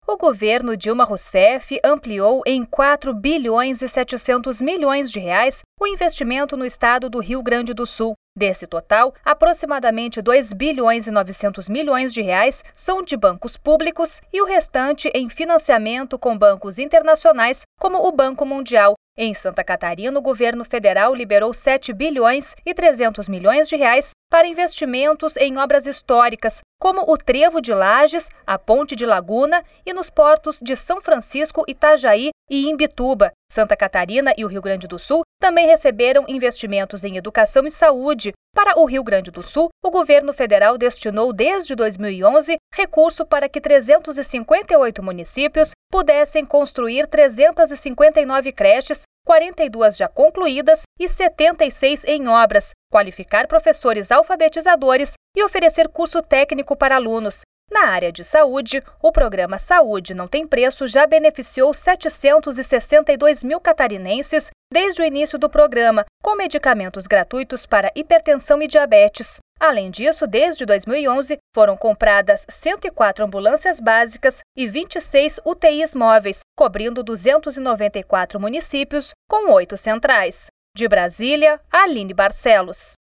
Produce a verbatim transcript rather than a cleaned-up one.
o governo Dilma Rousseff ampliou em quatro bilhões e setecentos milhões de reais o investimento no estado do Rio Grande do Sul. Desse total, aproximadamente dois bilhões e novecentos milhões de reais são de bancos públicos e o restante em financiamento com bancos internacionais, como o Banco Mundial. Em Santa Catarina, o governo federal liberou sete bilhões e trezentos milhões de reais para investimentos em obras históricas, como o Trevo de Lages, a Ponte de Laguna e nos portos de São Francisco, Itajaí e Imbituba. Santa Catarina e o Rio Grande do Sul também receberam investimentos em educação e saúde. Para o Rio Grande do Sul, o governo federal destinou desde dois mil e onze recurso para que trezentos e cinquenta e oito municípios pudessem construir trezentas e cinquenta e nove creches, quarenta e duas já concluídas e setenta e seis em obras, qualificar professores alfabetizadores e oferecer curso técnico para alunos. Na área de saúde, o programa Saúde Não Tem Preço já beneficiou setecentos e sessenta e dois mil catarinenses desde o início do programa, com medicamentos gratuitos para hipertensão e diabetes. Além disso, desde dois mil e onze, foram compradas cento e quatro ambulâncias básicas e vinte e seis U T Is móveis, cobrindo duzentos e noventa e quatro municípios com oito centrais. De Brasília, Aline Barcelos.